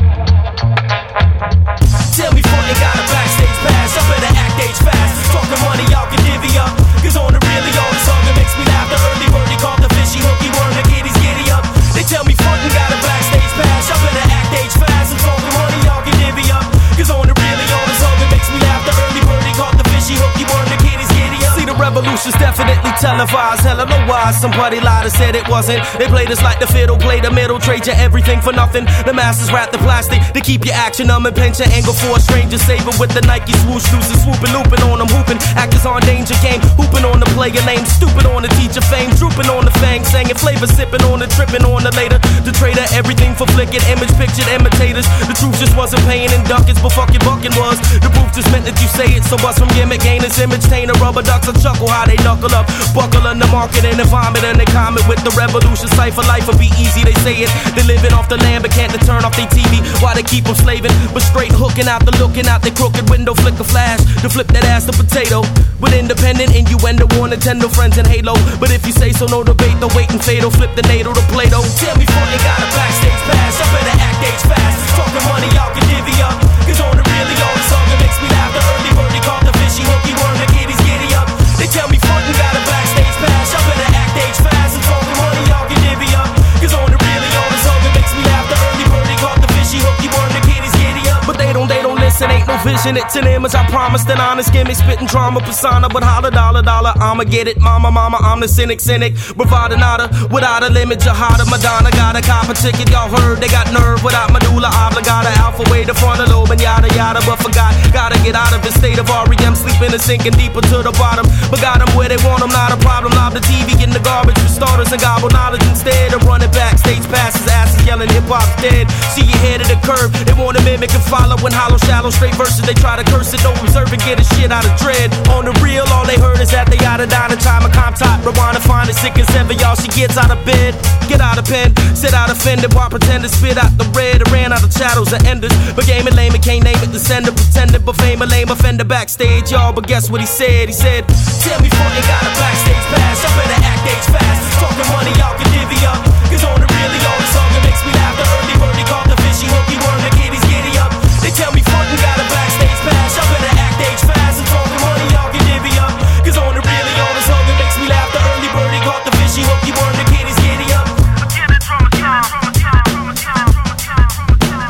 give. Tell me before you got a backstage pass. I better act age fast. Talking money, y'all can divvy up. Cause on the really all the song that makes me laugh. The early birdie called the fishy hooky worm. The kiddies giddy up. They tell me frontin' got a backstage pass. I better act age fast. I'm talking money, y'all can divvy up. Cause on the really all the song that makes me laugh. The early birdie called the fishy hooky worm. The kiddies giddy up. See, the revolution's definitely televised. Hell, I know why somebody lied and said it wasn't. They played us like the fiddle, play the middle, trade you everything for nothing. The masters wrap the plastic to keep your action numb and pinch your angle for a stranger. Saber with the Nike swoosh, loose and swooping, looping on them, hooping. Actors on danger game, hooping on the player name, stupid on the teacher fame, drooping on the fang, singing flavor, sipping on the, tripping on the later. The trader, everything for flicking, image pictured imitators. The truth just wasn't paying in duckets, but fucking bucking was. The proof just meant that you say it, so bust from gimmick gainers, image tainer, rubber ducks, a chuckle how they knuckle up, buckle on the market and the vomit and they comment with the revolution. Cipher life will be easy, they say it. They living off the land but can't turn off their T V. Why they keep them slaving, but straight hooking out the looking out their crooked window, flick a flash to flip that ass to potato. With independent innuendo, war Nintendo friends and Halo. But if you say so, no debate, the wait and fatal, flip the NATO to Plato. Tell me before they got a backstage pass. I better act age fast. Talking money, y'all can divvy up. Cause on the really all the song that makes me laugh. The early birdie called the fishy hooky worm. The kiddies giddy up. They tell me frontin' got a backstage pass. I better act age fast. And talking money, y'all can divvy up. Cause on the really all the song that makes me laugh. The early birdie called the fishy hooky worm. The kiddies giddy up. But they don't, they don't listen, ain't no vision. It's an image I promised, an honest gimmick, spitting drama persona. But holla, dollar, dollar, I'ma get it, mama, mama, I'm the cynic, cynic. Bravada nada, without a limit, jihada, Madonna. Got a copper ticket, y'all heard, they got nerve without medulla oblongata. Alpha way, the frontal lobe, and yada, yada. But forgot, gotta get out of the state of R E M, sleeping and sinking deeper to the bottom. But got them where they want them, not a problem. Lob the T V in the garbage for starters and gobble knowledge instead of running backstage passes, asses yelling hip hop's dead. See you head of the curve, they wanna mimic and follow when hollow, shallow, straight verses. They try to curse it, don't observe and get a shit out of dread. On the real, all they heard is that they out of dine and time a comp top. Rewind to find it sick and seven, y'all. She gets out of bed, get out of pen, sit out offended while pretending spit out the red. It ran out of shadows and enders, but game and lame and can't name it. The sender pretended, but fame a lame offender backstage, y'all. But guess what he said? He said, tell me before you got a backstage pass. I better act age fast. Talking money, y'all can divvy up. Cause on the really all the song that makes me laugh. The early birdie called the fishy hooky worm. The kiddies giddy up. They tell me frontin' got a backstage pass. I better act age fast. And talking money, y'all can divvy up. Cause on the really all the song that makes me laugh. The early birdie called the fishy hooky worm. The kiddies giddy up. Get it from a time, from a time, from a time, from a time, from a time.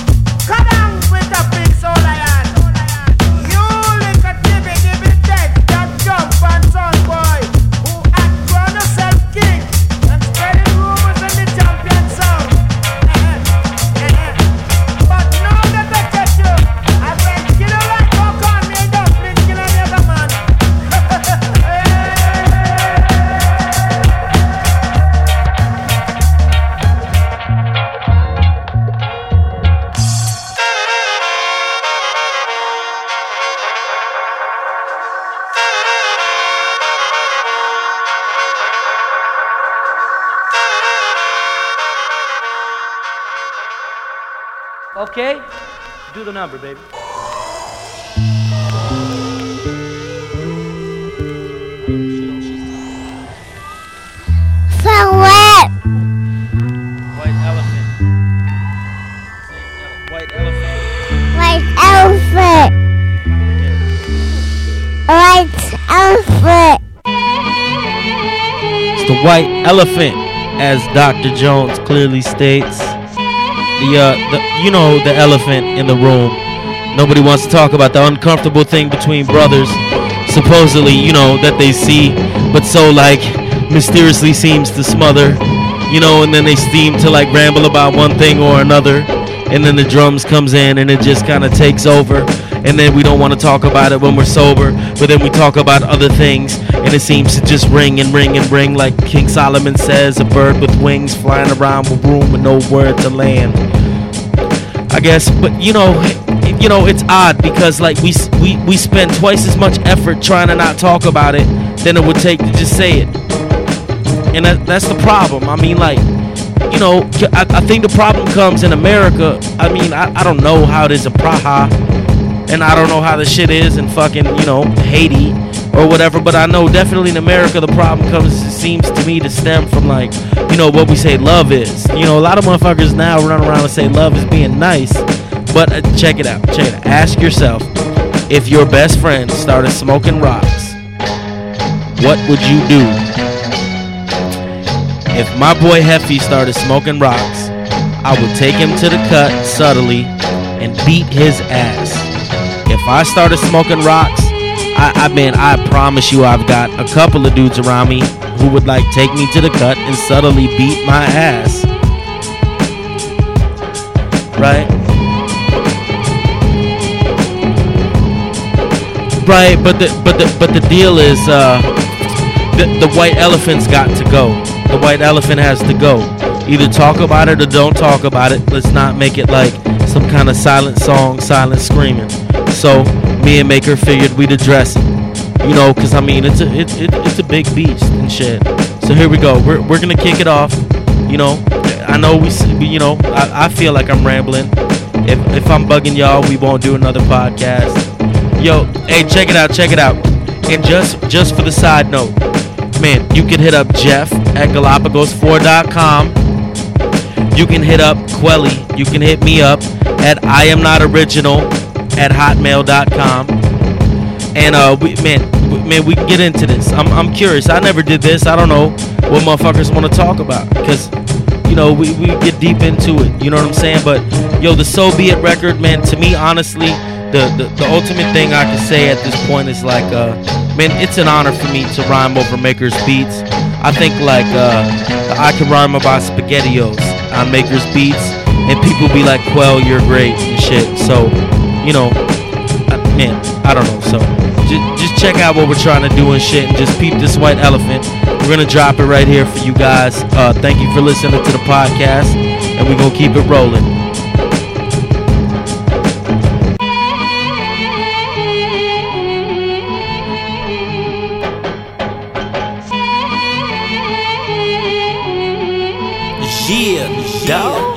Come on with the big soul lion. You little dibby dibby dead. Okay? Do the number, baby. So what? White elephant. White elephant. White elephant. White elephant. It's the white elephant, as Doctor Jones clearly states. The, uh, the, you know, the elephant in the room. Nobody wants to talk about the uncomfortable thing between brothers, supposedly, you know, that they see, but so, like, mysteriously seems to smother, you know, and then they seem to, like, ramble about one thing or another, and then the drums comes in, and it just kind of takes over, and then we don't want to talk about it when we're sober, but then we talk about other things, and it seems to just ring and ring and ring, like King Solomon says, a bird with wings flying around with room with no word to land. I guess, but you know, you know, it's odd because like we we we spend twice as much effort trying to not talk about it than it would take to just say it, and that, that's the problem. I mean, like, you know, I, I think the problem comes in America. I mean, I, I don't know how it is in Praha, and I don't know how the shit is in fucking, you know, Haiti or whatever, but I know definitely in America the problem comes, it seems to me, to stem from, like, you know, what we say love is. You know, a lot of motherfuckers now run around and say love is being nice, but uh, check it out, check it out. Ask yourself, if your best friend started smoking rocks, what would you do? If my boy Heffy started smoking rocks, I would take him to the cut subtly and beat his ass. If I started smoking rocks, I, I mean, I promise you I've got a couple of dudes around me who would, like, take me to the cut and subtly beat my ass. Right? Right, but the but the but the deal is uh the, the white elephant's got to go. The white elephant has to go. Either talk about it or don't talk about it. Let's not make it like some kind of silent song, silent screaming. So me and Maker figured we'd address it, you know, because I mean it's a it, it, it's a big beast and shit. So here we go. We're we're gonna kick it off. You know, I know we, you know, I, I feel like I'm rambling. If if I'm bugging y'all, we won't do another podcast. Yo, hey, check it out, check it out. And just just for the side note, man, you can hit up Jeff at Galapagos four dot com. You can hit up Quelly. You can hit me up at I am not original at hotmail dot com. And uh we man we, man we can get into this. I'm I'm curious. I never did this. I don't know what motherfuckers want to talk about, because you know we, we get deep into it, you know what I'm saying? But yo, the So Be It record, man, to me honestly, the, the, the ultimate thing I can say at this point is like uh man, it's an honor for me to rhyme over Maker's beats. I think like uh I can rhyme about SpaghettiOs on Maker's beats, and people be like, Quell, you're great and shit. So you know, I, man, I don't know. So just, just check out what we're trying to do and shit, and just peep this white elephant. We're gonna drop it right here for you guys. Uh, thank you for listening to the podcast, and we're gonna keep it rolling. Yeah, dog.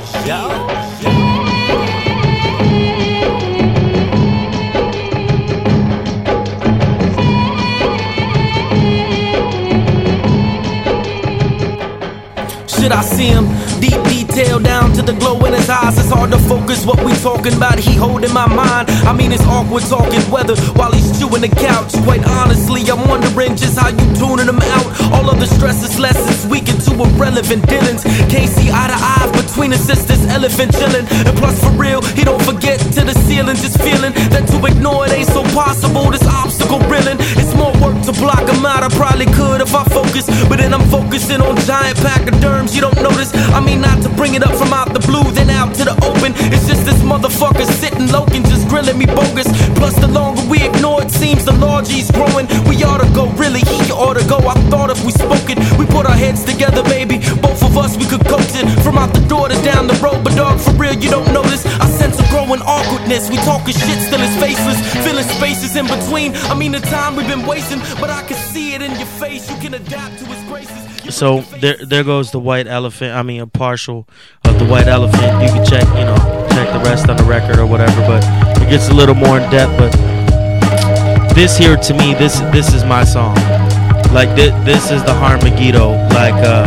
Should I see him? Deep detail down to the glow in his eyes. It's hard to focus what we talking about. He holding my mind. I mean, it's awkward talking weather while he's chewing the couch. Quite honestly, I'm wondering just how you tuning him out. All of the stresses, lessons, weaken to irrelevant dealings. Can't see eye to eye between the sisters, elephant chilling. And plus, for real, he don't forget to the ceiling. Just feeling that to ignore it ain't so possible. This obstacle reeling. It's more work to block him out. I probably could if I focus, but then I'm focusing on giant pachyderms. You don't notice, I mean, not to bring it up from out the blue, then out to the open. It's just this motherfucker sitting loking, just grilling me bogus. Plus, the longer we ignore it, seems the larger he's growing. We ought to go, really, he ought to go. I thought if we spoke it, we put our heads together, baby. Both of us, we could coach it from out the door to down the road. But dog, for real, you don't notice. I sense a growing and awkwardness. We talking shit, still is faceless. Filling spaces in between. I mean, the time we've been wasting, but I can see it in your face. You can adapt to his graces. So there, there goes the White Elephant. I mean, a partial of the White Elephant. You can check, you know, check the rest on the record or whatever. But it gets a little more in depth. But this here, to me, this this is my song. Like this, this is the Harmagito. Like, uh,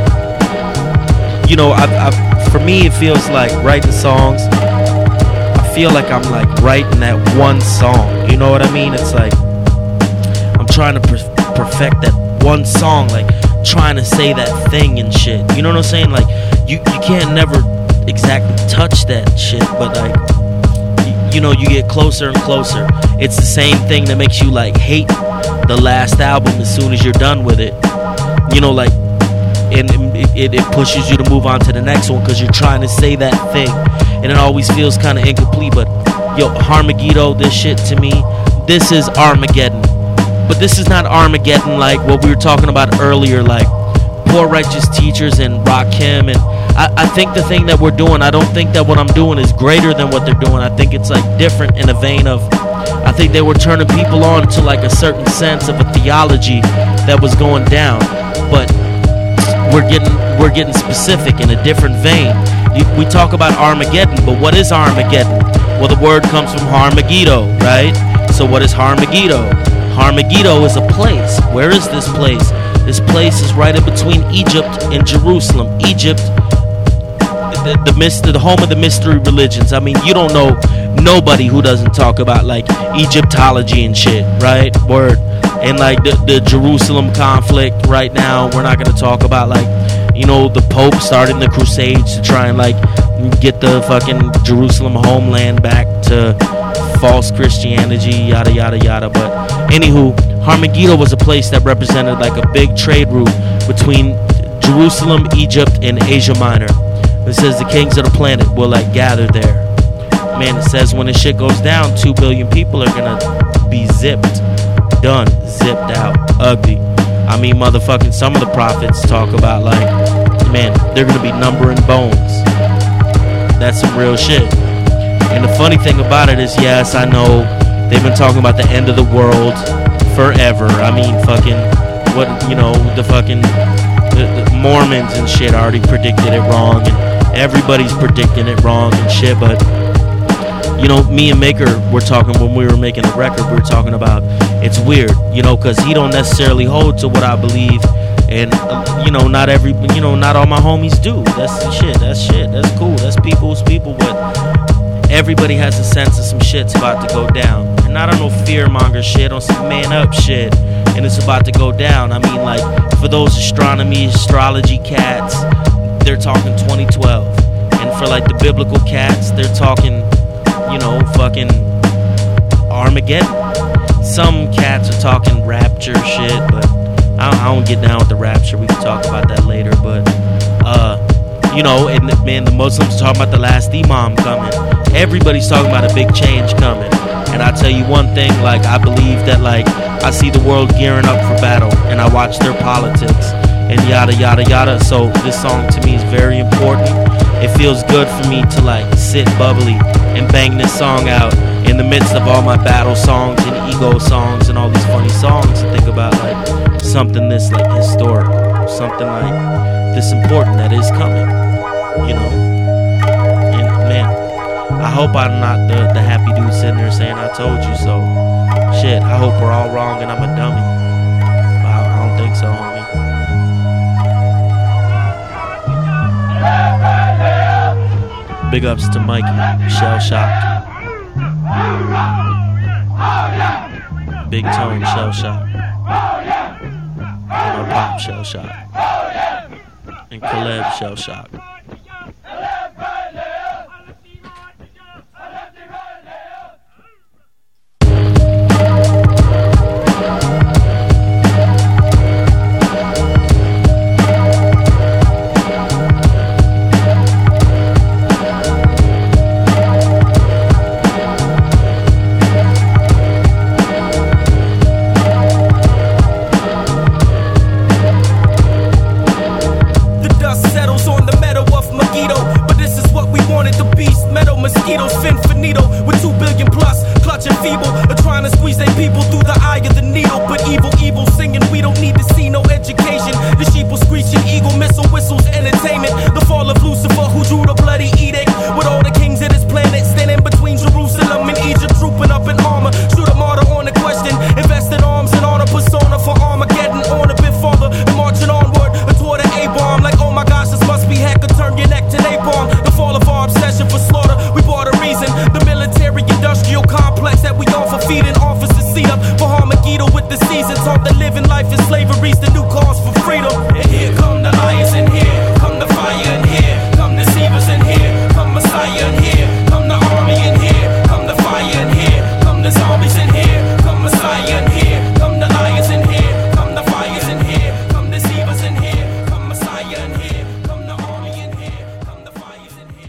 you know, I, I, for me, it feels like writing songs. I feel like I'm like writing that one song. You know what I mean? It's like I'm trying to per- perfect that one song. Like, trying to say that thing and shit. You know what I'm saying? Like, you, you can't never exactly touch that shit, but like, you, you know, you get closer and closer. It's the same thing that makes you like hate the last album as soon as you're done with it. You know, like, and it, it pushes you to move on to the next one because you're trying to say that thing, and it always feels kind of incomplete. But yo, Harmagito, this shit to me, this is Armageddon. But this is not Armageddon like what we were talking about earlier, like Poor Righteous Teachers and Rakim. And I, I think the thing that we're doing, I don't think that what I'm doing is greater than what they're doing. I think it's like different in a vein of, I think they were turning people on to like a certain sense of a theology that was going down. But we're getting we're getting specific in a different vein. You, we talk about Armageddon, but what is Armageddon? Well, the word comes from Harmagito, right? So what is Harmagito? Harmagito is a place. Where is this place? This place is right in between Egypt and Jerusalem. Egypt, the, the, the, the home of the mystery religions. I mean, you don't know nobody who doesn't talk about like Egyptology and shit, right? Word. And like the, the Jerusalem conflict right now, we're not going to talk about like, you know, the Pope starting the Crusades to try and like get the fucking Jerusalem homeland back to false Christianity, yada yada yada. But anywho, Harmagito was a place that represented like a big trade route between Jerusalem, Egypt, and Asia Minor. It says the kings of the planet will like gather there. Man, it says when this shit goes down, two billion people are gonna be zipped, done, zipped out, ugly. I mean, motherfucking some of the prophets talk about like, man, they're gonna be numbering bones. That's some real shit. And the funny thing about it is, yes, I know they've been talking about the end of the world forever. I mean, fucking, what, you know, the fucking the, the Mormons and shit already predicted it wrong, and everybody's predicting it wrong and shit. But, you know, me and Maker were talking when we were making the record, we were talking about, it's weird, you know, because he don't necessarily hold to what I believe. And, uh, you know, not every, you know, not all my homies do. That's the shit, that's shit, that's cool, that's people's people, but everybody has a sense of some shit's about to go down. And not on no fearmonger shit, on some man up shit. And it's about to go down. I mean, like, for those astronomy, astrology cats, they're talking twenty twelve. And for, like, the biblical cats, they're talking, you know, fucking Armageddon. Some cats are talking rapture shit, but I don't, I don't get down with the rapture. We can talk about that later. But, uh... you know, and man, the Muslims talking about the last imam coming. Everybody's talking about a big change coming. And I tell you one thing, like, I believe that, like, I see the world gearing up for battle, and I watch their politics, and yada, yada, yada. So this song to me is very important. It feels good for me to, like, sit bubbly and bang this song out in the midst of all my battle songs and ego songs and all these funny songs, and think about, like, something this, like, historic, something, like, this important that is coming, you know. And man, I hope I'm not the, the happy dude sitting there saying I told you so. Shit, I hope we're all wrong and I'm a dummy. But I, I don't think so, homie. Big ups to Mikey, Shell Shock. Big Tone, Shell Shock. And our Pop, Shell Shock. And Caleb, Shell Shock. The dust settles on the meadow season taught that living life in slavery's the new cause for freedom. And here come the lions in here, come the fire in here, come the deceivers in here, come Messiah in here, come the army in here, come the fire in here, come the zombies in here, come Messiah in here, come the lions in here, come the fires in here, come the deceivers in here, come Messiah in here, come the army in here, come the fires in here.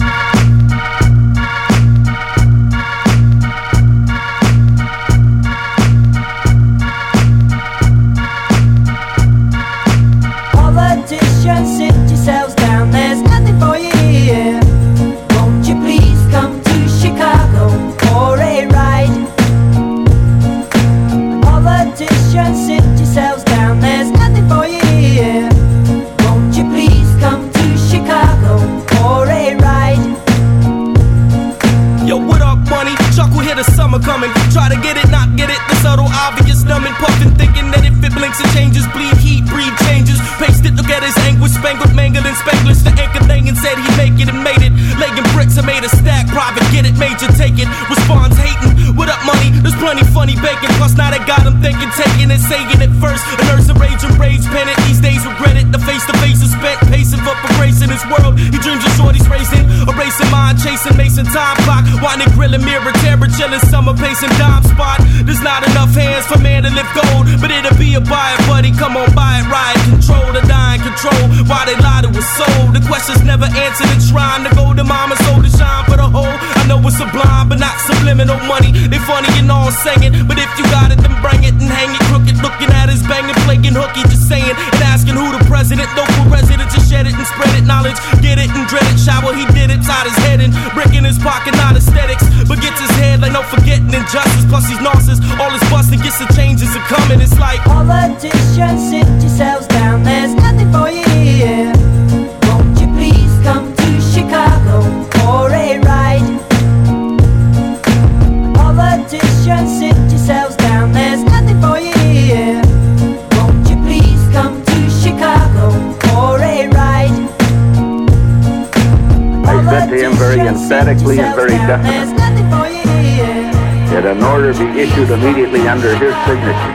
Politicians, sit yourselves down, there's nothing for you here. Won't you please come to Chicago for a ride? Politicians, sit yourselves down, there's nothing for you here. Won't you please come to Chicago for a ride? Yo, what up, money? Chuckle, hear the summer coming. Try to get it, not get it. The subtle, obvious, numbing, puffing, thinking that if it blinks, it changes. Bleed heat, breathe changes. Paste it, look at his anguish, spangled, mangled, and spanglish. The anchor thing and said he'd make it and made it. Laying bricks, I made a stack. Private, get it, major, take it. Responds hating. What up, money? There's plenty funny bacon. Plus, now they got him thinking, taking it, saying it first. A nurse of rage and rage, pen it. These days, regret it. The face to face is spent, pacing for embracing his world. He dreams of shorties racing, erasing mind, chasing Mason time clock. Winding, grilling, mirror, terror, chilling, summer pacing, dime spot. There's not enough hands for man to lift gold, but it'll be a buy it, buddy. Come on, buy it, ride, control the dying control. Why they lie to his soul? The questions never answered. And trying to go to mama soul to shine for the whole. I know it's sublime, but not subliminal money. They funny and all singing, but if you got it, then bring it and hang it crooked. Looking at his banging, playing hooky, just saying and asking who the president. Local resident, just shed it and spread it. Knowledge, get it and dread it. Shower, he did it, tied his head in, brick in his pocket, not aesthetics, but gets his head like no forgetting injustice. Plus he's narcissist, all his busting gets the changes are coming. It's like Politicians, sit yourselves down, there's nothing for you here. Won't you please come to Chicago for a ride? Politicians, sit yourselves down, there's nothing for you here. Won't you please come to Chicago for a ride? I said to him very emphatically and very definitely that an order be issued immediately under his signature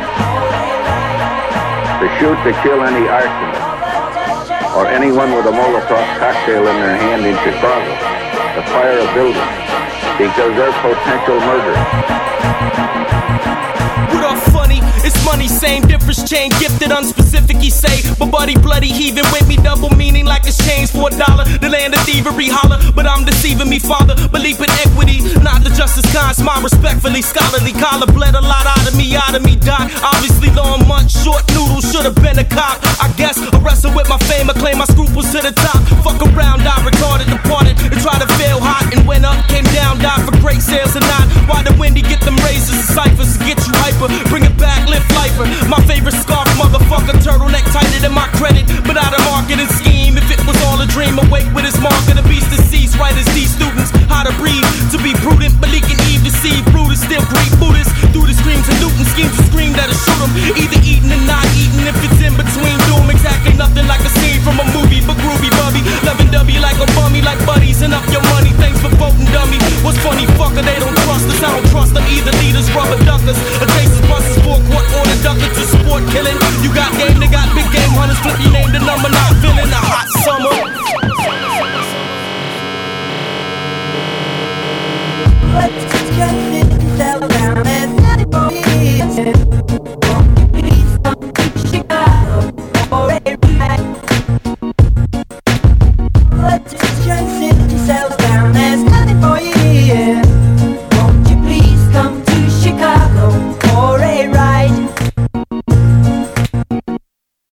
to shoot to kill any arsonist or anyone with a Molotov cocktail in their hand in Chicago, to fire a building, because they're potential murderers. what up, funny? It's money, same difference, chain gifted, unspecific, he say. But buddy, bloody heaving with me, double meaning like it's change for a dollar. The land of thievery, holler, but I'm deceiving me, father. Believe in equity, not the justice kind, smile respectfully, scholarly collar, bled a lot out of me, out of me, doc. Obviously, long month, short noodle, should've been a cop. I guess, I wrestle with my fame, I claim my scruples to the top. Fuck around, I retarded, departed, and try to fail hot, and went up, came down, died for great sales and not. Why the windy get them razors and ciphers to get you hyper, bring it back, lift lifer. My favorite scar